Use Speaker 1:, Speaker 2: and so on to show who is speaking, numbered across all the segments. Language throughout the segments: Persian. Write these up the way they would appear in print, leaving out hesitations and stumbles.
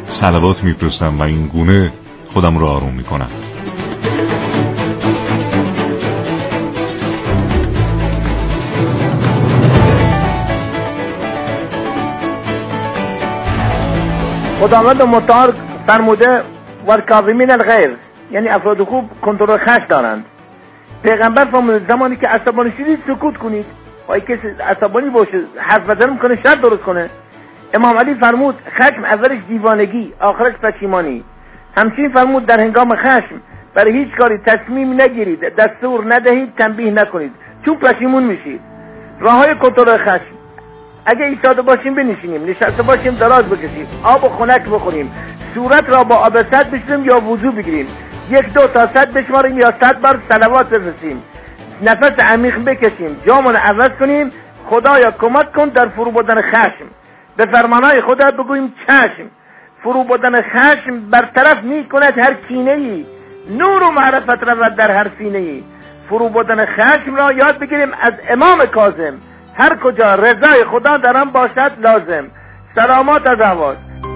Speaker 1: صلوات میفرستم و این گونه خودم رو آروم میکنم.
Speaker 2: خداوند متعال فرموده والکاظمین الغیظ، یعنی افراد خوب کنترل خشم دارند. پیغمبر فرموده زمانی که عصبانی شدید سکوت کنید. وای کسی عصبانی باشه حرف بزنه میکنه شر درست کنه. امام علی فرمود خشم اولش دیوانگی آخرش پشیمانی. همچنین فرمود در هنگام خشم برای هیچ کاری تصمیم نگیرید، دستور ندهید، تنبیه نکنید، چون پشیمون میشید. راههای کنترل خشم: اگه ایستاده باشیم بنشینیم، نشسته باشیم دراز بکشیم، آب و خنک بخوریم، صورت را با آب سرد بشوریم یا وضو بگیریم، 1 2 تا 100 بشماریم یا 100 بار صلوات بفرستیم، نفس عمیق بکشیم، جامون عوض کنیم، خدایا کمک کن در فرو بردن خشم. به فرمانهای خدا بگوییم چشم. فرو بردن خشم برطرف میکند هر کینه‌ای، نور و معرفت رود در هر سینه‌ای. فرو بردن خشم را یاد بگیریم از امام کاظم: هر کجا رضای خدا در آن باشد لازم. سلامات از احوال.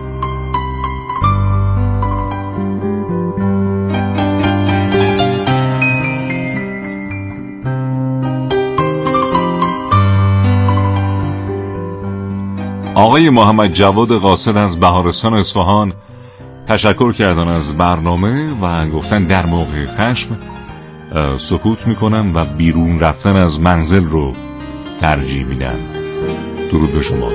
Speaker 1: آقای محمد جواد قاصد از بهارستان اصفهان تشکر کردن از برنامه و گفتن در موقع خشم سکوت میکنم و بیرون رفتن از منزل رو ترجیح میدن. درود به شما.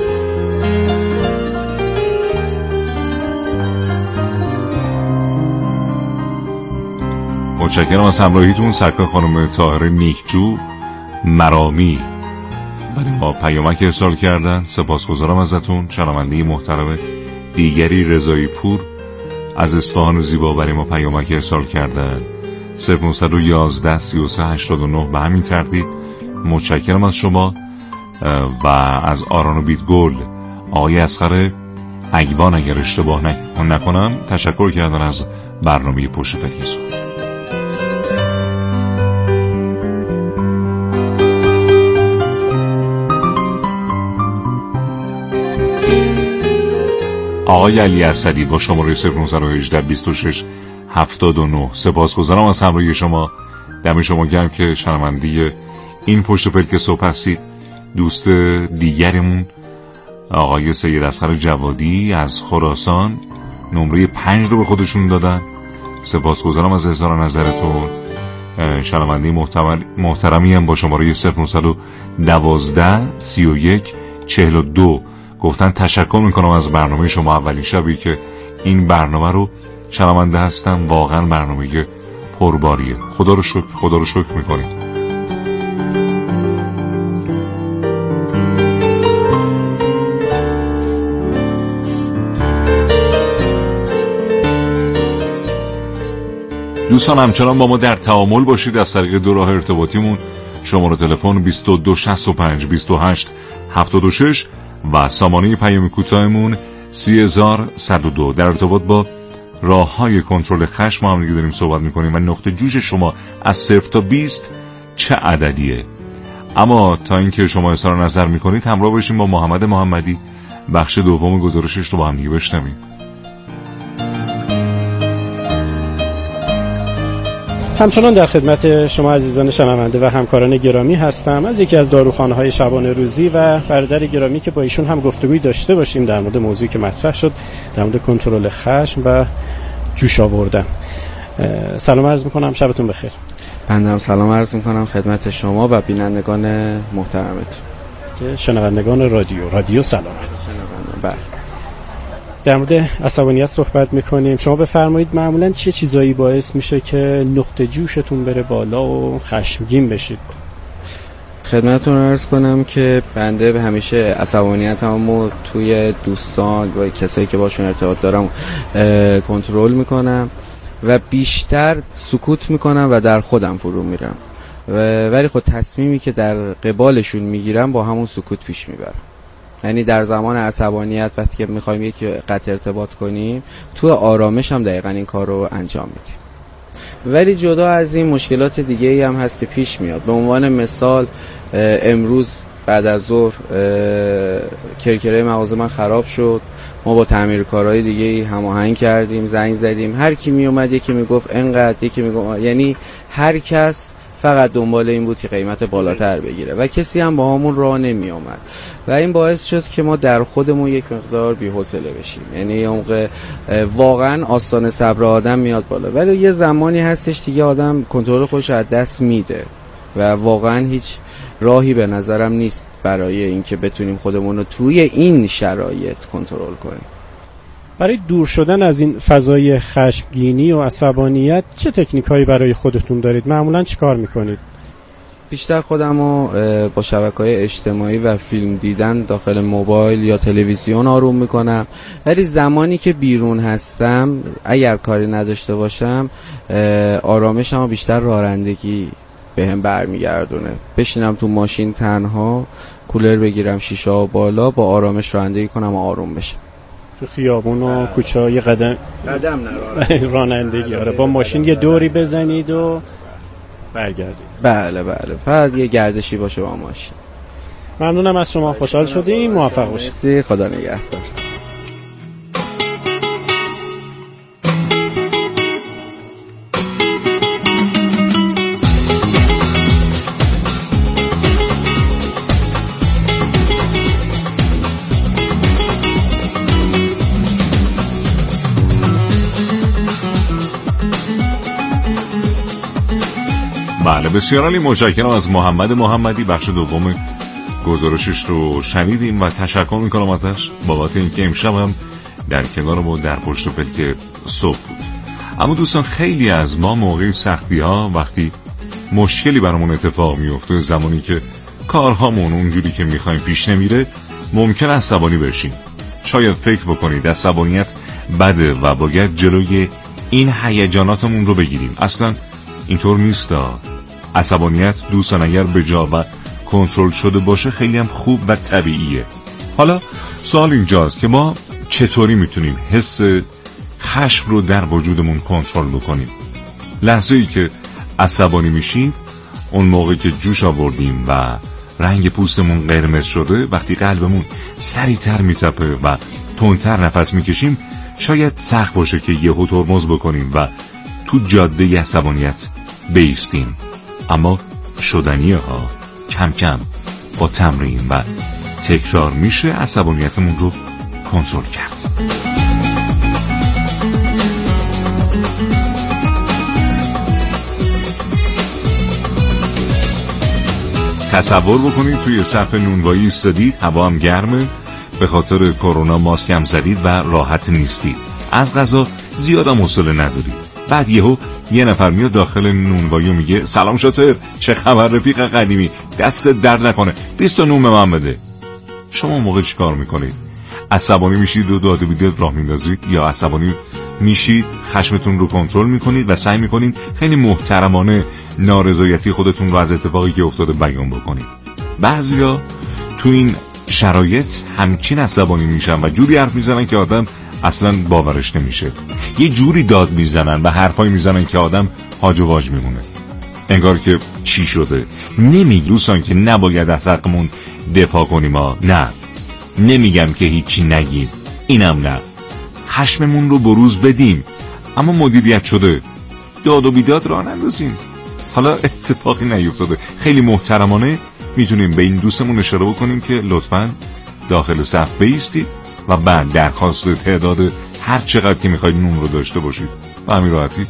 Speaker 1: متشکرم از همراهیتون. سرکار خانم طاهره نیکجو مرامی برای ما پیامک ارسال کردن، سپاسگزارم ازتون. شنونده محترم دیگری رضایی پور از اصفهان زیبا برای ما پیامک ارسال کردن، 0911 33 89 به همین ترتیب. متشکرم از شما. و از آران و بیتگل آقای اصغر اگبان اگر اشتباه نکنم تشکر کردن از برنامه پشت پتیسو. آقای علی اسدی با شماره 0918 26 79 سپاسگزارم از همراهی شما. دم شما گرم که شنونده این پشت پلک صبح هستید. دوست دیگرمون آقای سید اصغر جوادی از خراسان نمره 5 رو به خودشون دادن. سپاسگزارم از اظهار نظرتون. شنونده محترمی هم با شماره 0912 31 42 گفتن تشکر میکنم از برنامه شما. اولین شبی که این برنامه رو شنونده هستم، واقعا برنامه پرباریه. خدا رو شکر میکنیم. دوستان همچنان با ما در تعامل باشید از طریق دو راه ارتباطیمون: شماره تلفن 22 65 28 76 و سامانه پیام کوتاهمون 30102. در ارتباط با راه‌های کنترل خشم ما هم دیگه داریم صحبت می‌کنیم و نقطه جوش شما از 0 تا 20 چه عددیه. اما تا اینکه شما اظهار نظر می‌کنید همراه باشیم با محمد محمدی. بخش دوم گزارشش رو با هم دیگه بشنویم.
Speaker 3: همچنان در خدمت شما عزیزان شنونده و همکاران گرامی هستم از یکی از داروخانه‌های شبانه روزی و برادر گرامی که با ایشون هم گفتگوی داشته باشیم در مورد موضوعی که مطرح شد، در مورد کنترل خشم و جوش آوردن. سلام عرض می‌کنم، شبتون بخیر.
Speaker 4: بنده هم سلام عرض می‌کنم خدمت شما و بینندگان محترمتون
Speaker 3: که شنوندگان رادیو سلامت.
Speaker 4: بله.
Speaker 3: در مورد عصبانیت صحبت میکنیم. شما بفرمایید معمولا چه چیزایی باعث میشه که نقطه جوشتون بره بالا و خشمگین بشید؟
Speaker 4: خدمتتون عرض کنم که بنده به همیشه عصبانیتمو توی دوستان و کسایی که باشون ارتباط دارم کنترل میکنم و بیشتر سکوت میکنم و در خودم فرو میرم، ولی خود تصمیمی که در قبالشون میگیرم با همون سکوت پیش میبرم. یعنی در زمان عصبانیت وقتی که میخوایم یکی قطع ارتباط کنیم، تو آرامش هم دقیقا این کار رو انجام میدیم. ولی جدا از این مشکلات دیگه ای هم هست که پیش میاد. به عنوان مثال امروز بعد از ظهر کرکره مغازه من خراب شد. ما با تعمیرکارهای دیگه هماهنگ کردیم، زنگ زدیم، هر کی می اومد یکی میگفت انقدر، یکی میگفت، یعنی هر کس فقط دنبال این بود که قیمت بالاتر بگیره و کسی هم با همون راه نمی اومد و این باعث شد که ما در خودمون یک مقدار بی‌حوصله بشیم. یعنی موقع واقعا آستانه صبر آدم میاد بالا، ولی یه زمانی هستش دیگه آدم کنترل خودش از دست میده و واقعا هیچ راهی به نظرم نیست برای اینکه بتونیم خودمون رو توی این شرایط کنترل کنیم.
Speaker 3: برای دور شدن از این فضای خشمگینی و عصبانیت چه تکنیکایی برای خودتون دارید؟ معمولاً چیکار میکنید؟
Speaker 4: بیشتر خودمو با شبکه‌های اجتماعی و فیلم دیدن داخل موبایل یا تلویزیون آروم میکنم، ولی زمانی که بیرون هستم اگر کاری نداشته باشم آرامشمو بیشتر رانندگی بهم برمیگردونه. بشینم تو ماشین تنها، کولر بگیرم، شیشه ها بالا، با آرامش رانندگی کنم و آروم بشم.
Speaker 3: تو خیابون و کوچه های قدم رانندگی. آره، با ماشین یه دوری بزنید و برگردید.
Speaker 4: بله فقط یه گردشی باشه با ماشین.
Speaker 3: ممنونم از شما، خوشحال شدیم، موفق باشید.
Speaker 4: خدا نگهدار.
Speaker 1: بله، بسیار عالی. متشکرم از محمد محمدی. بخش دوم گزارشش رو شنیدیم و تشکر میکنم ازش بابت اینکه امشب هم در کنار ما در پشت پلک صبح بود. اما دوستان، خیلی از ما موقع سختی ها وقتی مشکلی برامون اتفاق میفته، زمانی که کارهامون اونجوری که میخوایم پیش نمیره، ممکن عصبانی بشیم. شاید فکر بکنید عصبانیت بده و باید جلوی این هیجاناتمون رو بگیریم. اصلا اینطور نیست. عصبانیت دوستان اگر به جا و کنترل شده باشه خیلی هم خوب و طبیعیه. حالا سوال اینجاست که ما چطوری میتونیم حس خشم رو در وجودمون کنترل بکنیم؟ لحظه‌ای که عصبانی میشیم، اون موقع که جوش آوردیم و رنگ پوستمون قرمز شده، وقتی قلبمون سریعتر میتپه و تندتر نفس میکشیم، شاید سخت باشه که یهو ترمز بکنیم و تو جاده عصبانیت بایستیم. اما شدنیه ها. کم کم با تمرین و تکرار میشه عصبانیتمون رو کنترل کرد. تصور بکنید توی صف نونوایی ایستادید، هوا هم گرمه، به خاطر کرونا ماسک هم زدید و راحت نیستید، از قضا زیادم حوصله ندارید. بعد یه نفر میاد داخل نونوایی و میگه سلام شاطر، چه خبر رفیق قدیمی، دست درد نکنه، 20 نون به من بده. شما موقع چی کار میکنید؟ عصبانی میشید و داد و بیداد راه میندازید، یا عصبانی میشید خشمتون رو کنترل میکنید و سعی میکنید خیلی محترمانه نارضایتی خودتون رو از اتفاقی که افتاده بیان بکنید؟ بعضیا تو این شرایط همچین عصبانی میشن و جوری حرف میزنن که آدم اصلا باورش نمیشه. یه جوری داد میزنن و حرفایی میزنن که آدم هاج و واج میمونه، انگار که چی شده. دوستان که نباید از حقمون دفاع کنیم نه، نمیگم که هیچی نگیم، اینم نه، خشممون رو بروز بدیم، اما مدیریت شده، داد و بیداد راه نندازیم. حالا اتفاقی نیفتاده، خیلی محترمانه میتونیم به این دوستمون اشاره بکنیم که لطفاً داخل صف بایستید و بعد درخواست تعداد هر چقدر که میخواید نون رو داشته باشید و همین راحتی.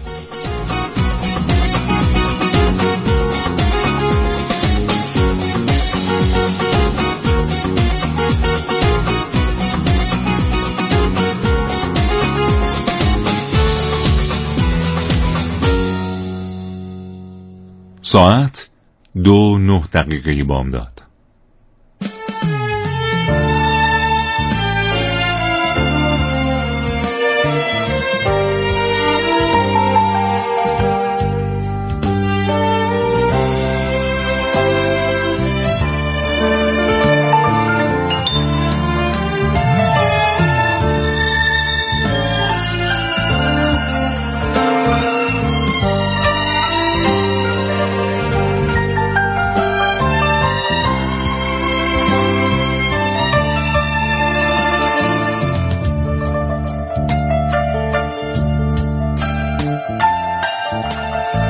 Speaker 1: ساعت 2:09 بامداد.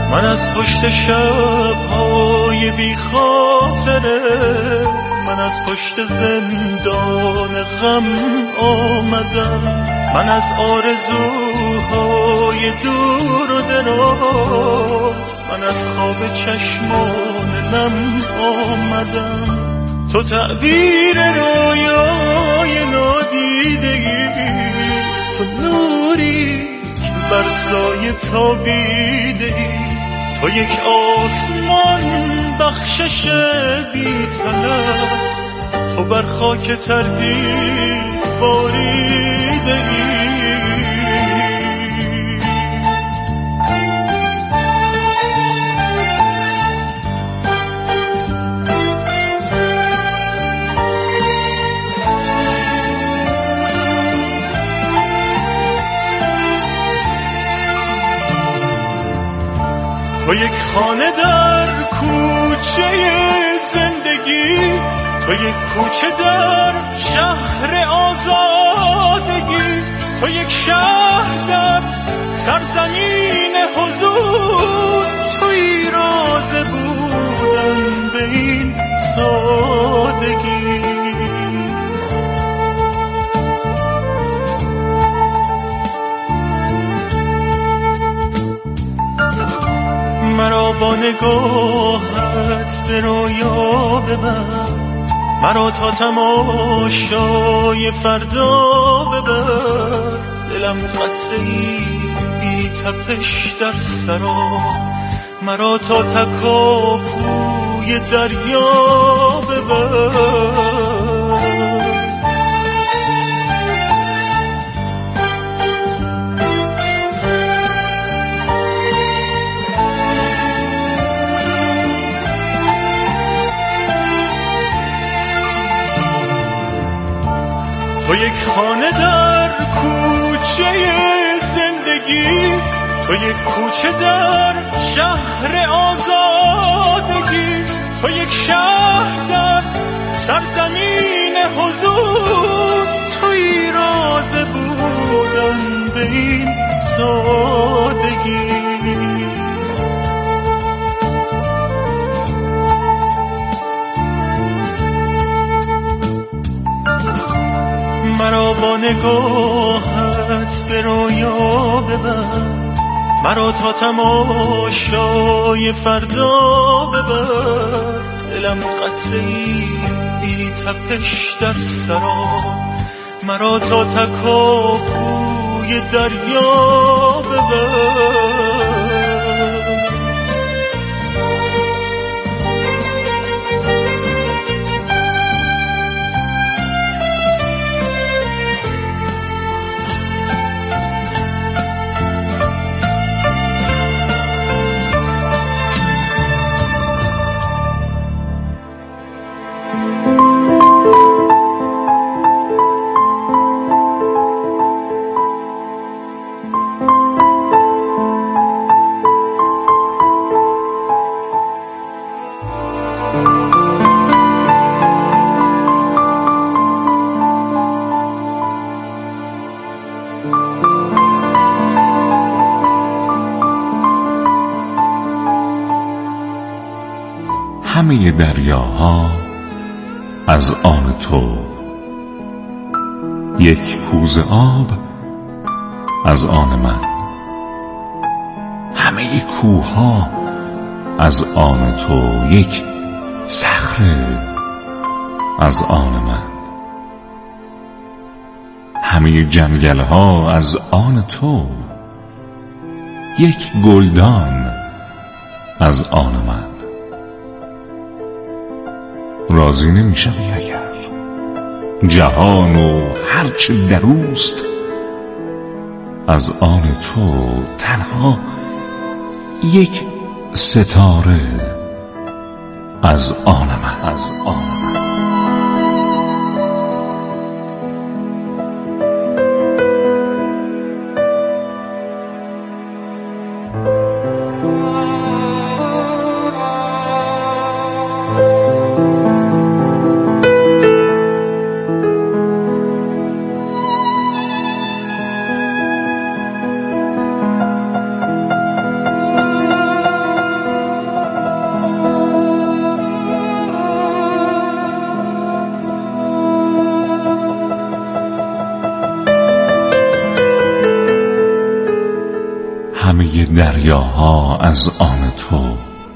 Speaker 5: من از پشت شب‌های بی خاطره، من از پشت زندان غم آمدم، من از آرزوهای دور و دراز، من از خواب چشمان نم آمدم. تو تعبیر رویای نادیدگی، تو نوری که بر سایه تابیده‌ای، تو یک آسمان بخشش بی طلب، تو بر خاک تردید باریده‌ای. تو یک خانه در کوچه زندگی، تو یک کوچه در شهر آزادگی، تو یک شهر در سرزمین حضور، توی راز بودن به این سادگی. مرا با نگاهت به رویا ببر، مرا تا تماشای فردا ببر، دلم قطره‌ای بی تپش در سرا، مرا تا تکاپوی دریا ببر. تو یک خانه در کوچه زندگی، تو یک کوچه در شهر آزادگی، تو یک شهر در سرزمین حضور، توی راز بودن به این سادگی. مرا با نگاهت به رویا ببر، مرا تا تماشای فردا ببر، دلم قطره‌ای بی تپش در سرا، مرا تا تکاپوی دریا ببر.
Speaker 1: همه دریاها از آن تو، یک کوزه آب از آن من، همه کوهها از آن تو، یک صخره از آن من، همه جنگلها از آن تو، یک گلدان از آن من. راضی نمی‌شوی اگر جهان و هرچه در اوست از آن تو، تنها یک ستاره از آن من، از آن من. همه دریاها از آن تو،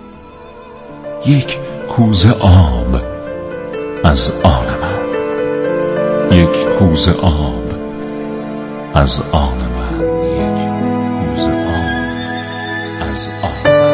Speaker 1: یک کوزه آب از آن من، یک کوزه آب از آن من، یک کوزه آب از آن من.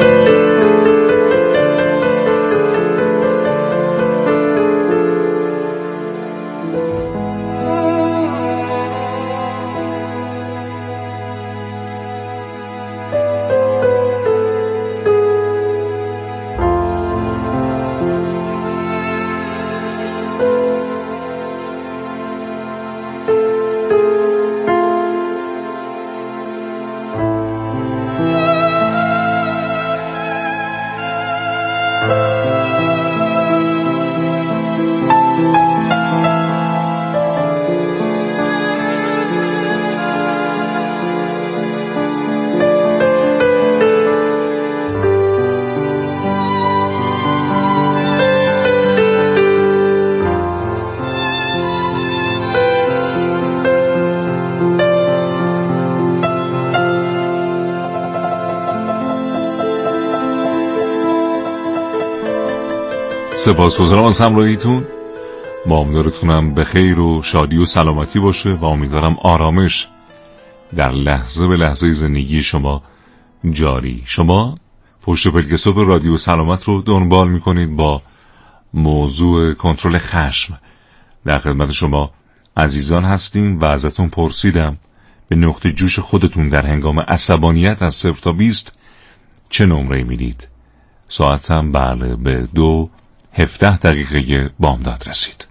Speaker 1: سپاسگزارم از همراهیتون. با امیدوارتونم به خیر و شادی و سلامتی باشه و امیدوارم آرامش در لحظه به لحظه زندگی شما جاری. شما پشت پلک صبح رادیو سلامت رو دنبال میکنید با موضوع کنترل خشم. در خدمت شما عزیزان هستیم و ازتون پرسیدم به نقطه جوش خودتون در هنگام عصبانیت از 0 تا 20 چه نمره میدید؟ ساعتم بله به 2:17 بامداد رسید.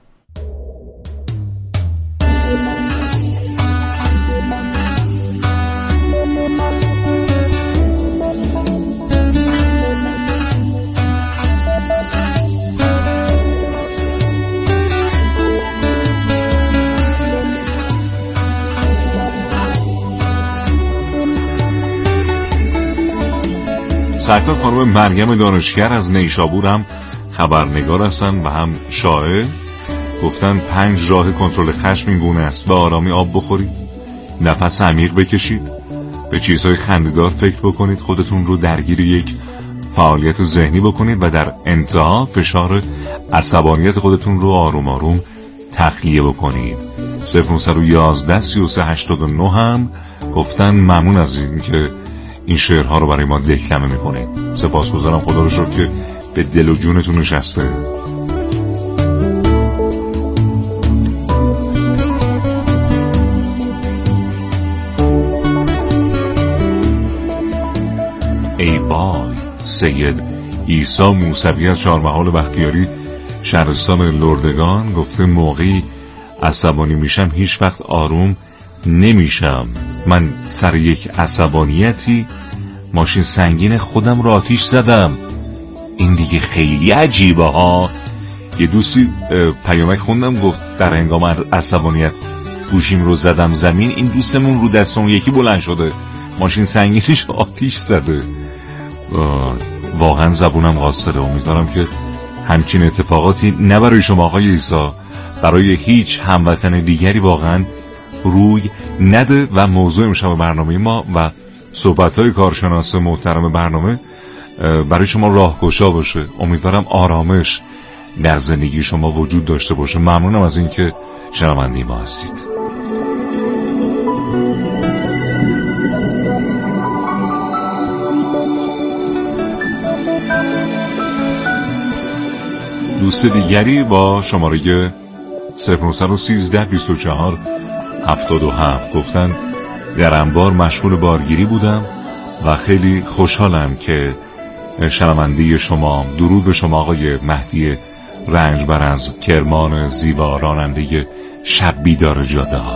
Speaker 1: سرکار خانم مریم دانشگر از نیشابور هم خبرنگار هستن و هم شاعر. گفتن 5 راه کنترل خشم این گونه است: به آرامی آب بخورید، نفس عمیق بکشید، به چیزهای خنده‌دار فکر بکنید، خودتون رو درگیر یک فعالیت ذهنی بکنید و در انتها فشار عصبانیت خودتون رو آروم آروم تخلیه بکنید. 0911-3389 هم گفتن ممنون از این که این شعرها رو برای ما دکلمه میکنید. سپاسگزارم، خدا رو شکر که به دل و جونتون نشسته. ای بای سید عیسی موسوی از چهارمحال بختیاری شهرستان لردگان گفته موقعی عصبانی میشم هیچ وقت آروم نمیشم. من سر یک عصبانیتی ماشین سنگین خودم رو آتیش زدم. این دیگه خیلی عجیبه ها. یه دوستی پیامک خوندم گفت در هنگام عصبانیت گوشیم رو زدم زمین. این دوستمون رو دستمون یکی بلند شده ماشین سنگینش آتیش زده. واقعا زبونم قاصره. امیدوارم که همچین اتفاقاتی نه برای شما آقای عیسی، برای هیچ هموطن دیگری واقعا روی نده. و موضوع امشب برنامه ما و صحبت‌های کارشناس محترم برنامه برای شما راهگشا باشه. امیدوارم آرامش در زندگی شما وجود داشته باشه. ممنونم از اینکه شنونده ما هستید. دوست دیگری با شماره 0913-24-77 گفتن در انبار مشغول بارگیری بودم و خیلی خوشحالم که شنونده شما. درود به شما آقای مهدی رنجبر از کرمان زیبا، راننده شب بیدار جاده ها.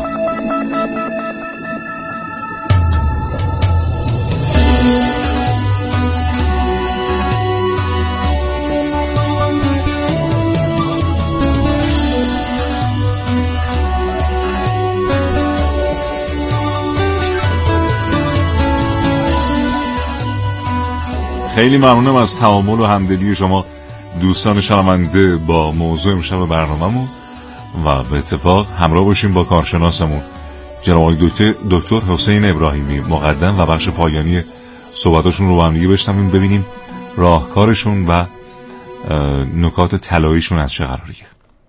Speaker 1: خیلی ممنونم از تعامل و همدلی شما دوستان شنونده با موضوع امشب برنامه‌مون و به اتفاق همراه باشیم با کارشناسمون جناب دکتر حسین ابراهیمی مقدم و بخش پایانی صحبتاشون رو با هم دیگه بشنویم، ببینیم راهکارشون و نکات طلاییشون از چه قراریه.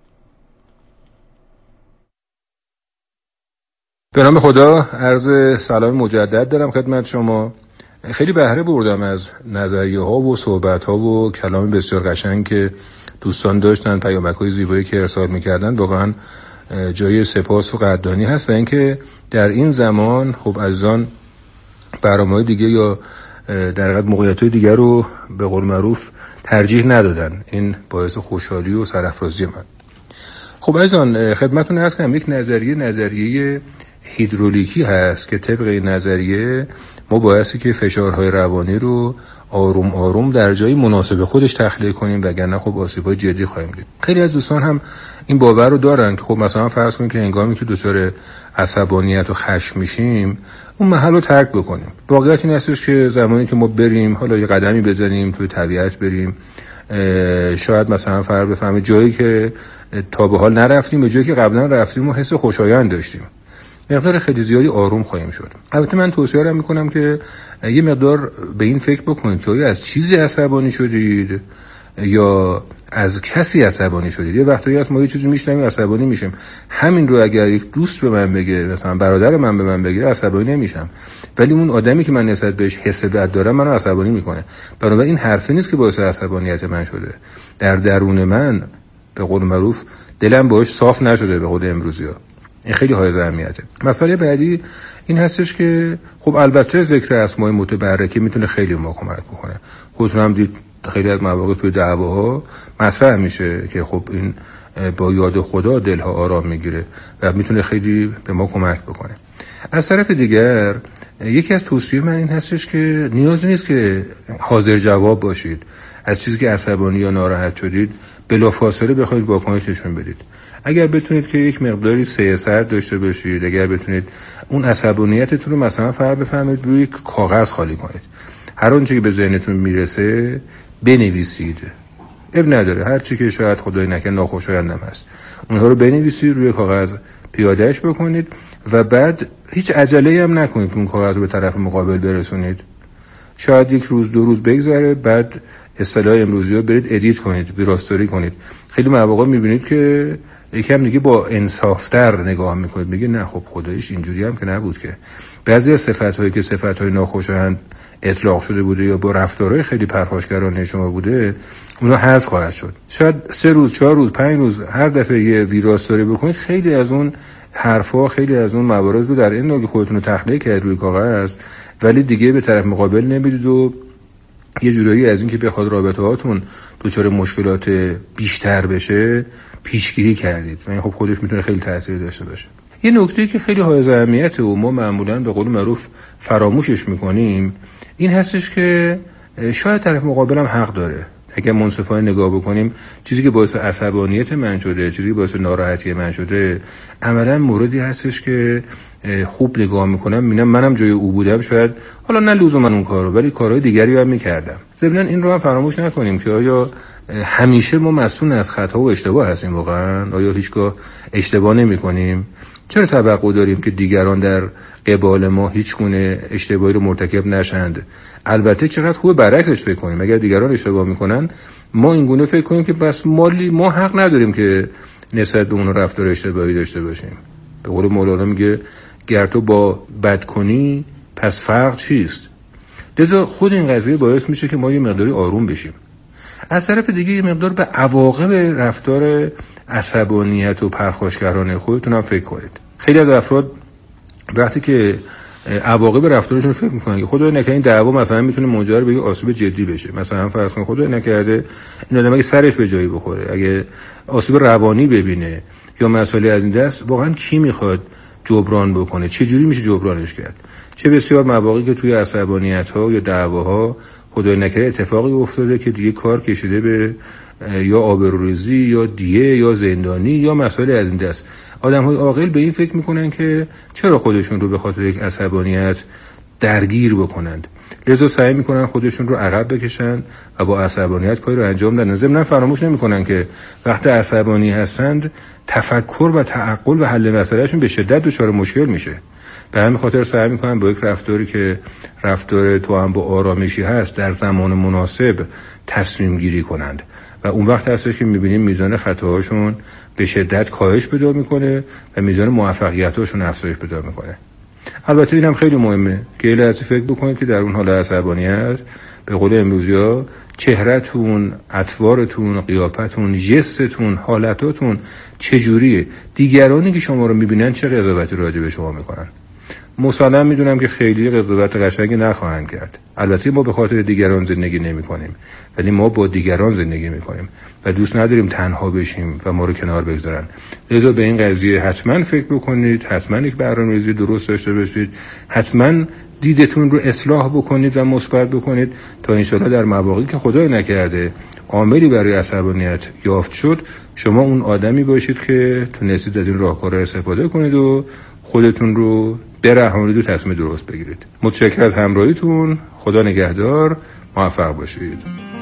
Speaker 6: به نام خدا عرض سلام مجدد دارم خدمت شما. خیلی بهره بردم از نظریه ها و صحبت ها و کلام بسیار قشنگ که دوستان داشتن، پیامک های زیبایی که ارسال میکردن. واقعا جای سپاس و قدردانی هست و اینکه در این زمان خب عزیزان برنامه‌های دیگه یا در حقیقت موقعیت‌های دیگه رو به قول معروف ترجیح ندادن. این باعث خوشحالی و سرافرازی من. خب عزیزان خدمتتون عرض کنم یک نظریه هیدرولیکی هست که طبق این نظریه ما بایستی که فشارهای روانی رو آروم آروم در جای مناسب خودش تخلیه کنیم وگرنه خب آسیب‌های جدی خواهیم دید. خیلی از دوستان هم این باور رو دارن که خب مثلا فرض کنیم که هنگامی که دچار عصبانیت و خشم میشیم اون محل رو ترک بکنیم. واقعیت این هستش که زمانی که ما بریم حالا یه قدمی بزنیم توی طبیعت بریم، شاید مثلا فرض بفهمید جایی که تا به حال نرفتیم به جایی که قبلا رفتیم و حس خوشایند داشتیم، مقدار خیلی زیادی آروم خواهیم شد. البته من توصیه را میکنم که یه مقدار به این فکر بکنید که آیا از چیزی عصبانی شدید یا از کسی عصبانی شدید. یه وقتایی هست ما یه چیزی میشنویم عصبانی میشیم، همین رو اگر یک دوست به من بگه، مثلا برادر من به من بگه، عصبانی نمیشم، ولی اون آدمی که من نسبت بهش حس بد دارم منو عصبانی میکنه. بنابراین این حرفی نیست که باعث عصبانیت من شده، در درون من به قول معروف دلم باهاش صاف نشده به قول امروزی‌ها. این خیلی حائز اهمیته. مسئله بعدی این هستش که خب البته ذکر اسماء متبرکه میتونه خیلی ما کمک بکنه. خودتون هم دید خیلی از مواقع توی دعواها مطرح میشه که خب این با یاد خدا دلها آرام میگیره و میتونه خیلی به ما کمک بکنه. از طرف دیگر یکی از توصیه من این هستش که نیازی نیست که حاضر جواب باشید. از چیزی که عصبانی یا ناراحت شدید بلافاصله بخواید واکنش نشون بدید. اگر بتونید که یک مقداری سرد داشته باشید، اگر بتونید اون عصبانیتتون رو مثلا فرض بفهمید روی یک کاغذ خالی کنید، هر آنچه که به ذهنتون میرسه بنویسید، اب نداره، هر چی که شاید خدای نکنه ناخوشایندم هست اونها رو بنویسید روی کاغذ، پیادهش بکنید و بعد هیچ عجله‌ای هم نکنید اون کاغذ رو به طرف مقابل برسونید. شاید یک روز دو روز بگذره، بعد اصطلاح امروزی رو برید ادیت کنید، ویراستوری کنید. خیلی مواقع میبینید که یکم دیگه با انصافتر نگاه میکنید، میگه نه خب خداییش اینجوری هم که نبود که. بعضی از صفت‌هایی که صفت‌های ناخوشایند اطلاق شده بوده یا با رفتارهای خیلی پرخاشگرانه شما بوده، اونا حذف خواهد شد. شاید 3 روز 4 روز 5 روز هر دفعه یه ویراستوری بکنید، خیلی از اون حرفا، خیلی از اون موارد رو در این نوع خودتون رو تخلیه کرد روی کاغذ، ولی دیگه به طرف مقابل نمیدید و یه جورایی از این که بخواد رابطه هاتون دچار مشکلات بیشتر بشه پیشگیری کردید و این خب خودش میتونه خیلی تاثیر داشته باشه. یه نکته که خیلی حائز اهمیته و ما معمولاً به قول معروف فراموشش میکنیم این هستش که شاید طرف مقابلم حق داره. اگر منصفانه نگاه بکنیم، چیزی که باعث عصبانیت من شده، چیزی که باعث ناراحتی من شده، عملاً موردی هستش که خوب نگاه میکنم میبینم منم جای او بودم شاید حالا نه لزوما اون کارو ولی کارهای دیگری هم میکردم. ضمناً این رو هم فراموش نکنیم که آیا همیشه ما مسئول از خطا و اشتباه هستیم واقعا؟ آیا هیچگاه اشتباه نمیکنیم؟ چرا توقع داریم که دیگران در قبال ما هیچ گونه اشتباهی رو مرتکب نشند؟ البته چقدر خوبه برعکسش فکر کنیم. اگر دیگران اشتباه میکنن ما این گونه فکر کنیم که بس ما حق نداریم که نسبت به اون رفتار اشتباهی داشته باشیم. به قول مولانا میگه گر تو با بد کنی پس فرق چیست؟ لذا خود این قضیه باعث میشه که ما یه مقداری آروم بشیم. از طرف دیگه یه مقدار به عواقب رفتار عصبانیت و پرخاشگرانه خودتون هم فکر کنید. خیلی از افراد وقتی که عواقب رفتارشون فکر میکنن که خدای نکنه این دعوا مثلا میتونه منجر به آسیب جدی بشه، مثلا فرض کن خدای نکرده این آدم اگه سرش به جایی بخوره، اگه آسیب روانی ببینه یا مسئله از این دست، واقعا کی میخواد جبران بکنه؟ چه جوری میشه جبرانش کرد؟ چه بسیار مواقعی که توی عصبانیت‌ها یا دعواها خدای نکرده اتفاقی افتاده که دیگه کار کشیده به یا آبروریزی یا دیه یا زندانی یا مسائل از این دست. آدم‌های عاقل به این فکر میکنن که چرا خودشون رو به خاطر یک عصبانیت درگیر بکنند. لذا سعی میکنن خودشون رو عقب بکشن و با عصبانیت کاری رو انجام ندن. ضمن فراموش نمیکنن که وقتی عصبانی هستند تفکر و تعقل و حل مسئلهشون به شدت دچار مشکل میشه. به همین خاطر سعی میکنن با یک رفتاری که رفتار تو هم با آرامشی هست در زمان مناسب تصمیم گیری کنند و اون وقت هستش که میبینیم میزان خطاهاشون به شدت کاهش پیدا میکنه و میزان موفقیتاشون افزایش پیدا میکنه. البته اینم خیلی مهمه که یه لحظه فکر بکنید که در اون حال عصبانیت به قول امروزی‌ها چهره‌تون، اطوارتون، قیافتون، جستتون، حالتاتون چجوریه، دیگرانی که شما رو میبینن چه قضاوتی راجع به شما میکنن. مسلم میدونم که خیلی قضاوت قشنگی نخواهند کرد. البته ما به خاطر دیگران زندگی نمی کنیم، ولی ما با دیگران زندگی میکنیم و دوست نداریم تنها بشیم و ما رو کنار بگذارن. لذا به این قضیه حتما فکر بکنید، حتما یک برنامه‌ریزی درست داشته باشید، حتما دیدتون رو اصلاح بکنید و مثبت بکنید تا انشالله در مواقعی که خدای نکرده عاملی برای عصبانیت یافت شد شما اون آدمی باشید که تونستید از این راهکارها استفاده کنید و خودتون رو برهانید و تصمیم درست بگیرید. متشکرم از همراهیتون. خدا نگهدار. موفق باشید.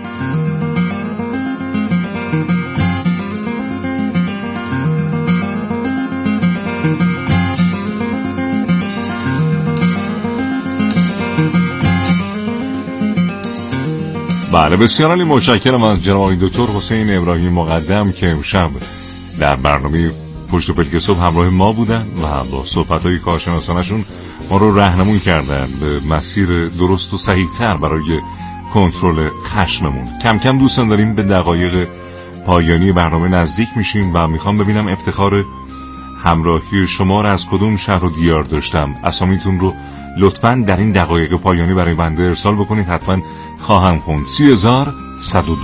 Speaker 1: بله، بسیار عالی. متشکرم از جناب دکتر حسین ابراهیم مقدم که امشب در برنامه پشت پلک صبح همراه ما بودن و با صحبت‌های کارشناسانشون ما رو راهنمایی کردن به مسیر درست و صحیح‌تر برای کنترل خشممون. کم کم دوستان داریم به دقایق پایانی برنامه نزدیک میشیم و میخوام ببینم افتخار همراهی شما رو از کدوم شهر و دیار داشتم. اسامیتون رو لطفاً در این دقایق پایانی برای بنده ارسال بکنید. حتما خواهم خوند. 30102.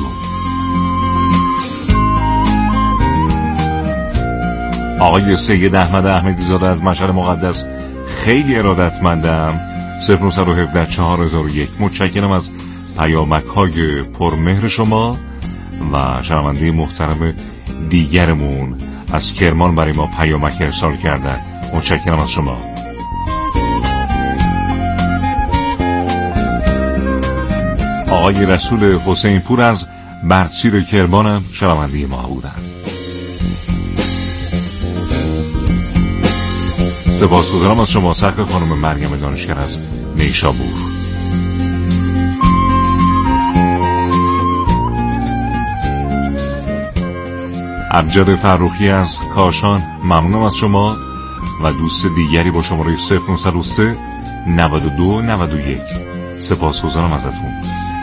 Speaker 1: آقای سید احمد احمدی زاده از مشهد مقدس خیلی ارادتمندم. 0917-4001. متشکرم از پیامک‌های پرمهر شما و شنونده محترم دیگرمون از کرمان برای ما پیامک ارسال کردن. متشکرم از شما. آقای رسول حسین پور از برچیر کرمانم شنونده ما بودن. سپاسگزارم از شما سرکار خانم مریم دانشگر از نیشابور. ابجد فروخی از کاشان ممنونم از شما و دوست دیگری با شماره 0903 92 91. سپاسگزارم ازتون.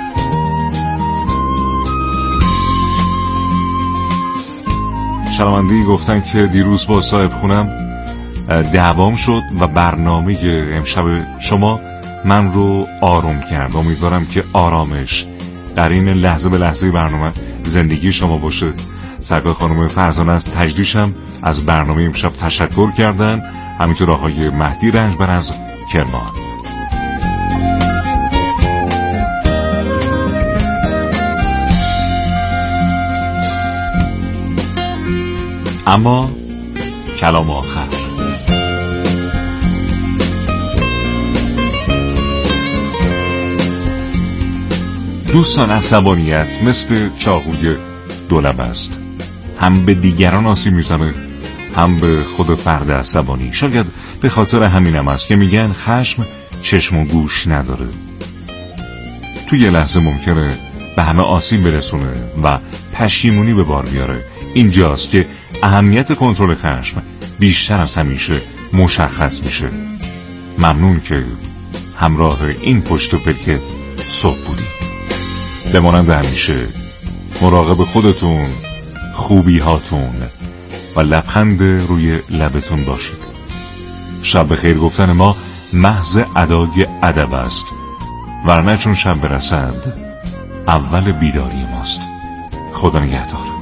Speaker 1: شنونده‌ای گفتن که دیروز با صاحب خونم دعوام شد و برنامه امشب شما من رو آروم کرد. امیدوارم که آرامش در این لحظه به لحظه برنامه زندگی شما باشه. سرکار خانم فرزانه از تجریشم از برنامه امشب تشکر کردن. همینطور آقای مهدی رنجبر از کرمان. اما کلام آخر. دوستان، عصبانیت مثل چاقوی دولب است. هم به دیگران آسیب میزنه هم به خود فرد عصبانی. شاید به خاطر همینم است که میگن خشم چشم و گوش نداره. تو یه لحظه ممکنه به همه آسیب برسونه و پشیمونی به بار بیاره. اینجاست که اهمیت کنترل خشم بیشتر از همیشه مشخص میشه. ممنون که همراه این پشت پلک صبح بودید. بمانند همیشه مراقب خودتون، خوبی هاتون و لبخند روی لبتون باشید. شب بخیر گفتن ما محض ادای ادب است، ورنه چون شب برسد اول بیداری ماست. خدا نگهدار.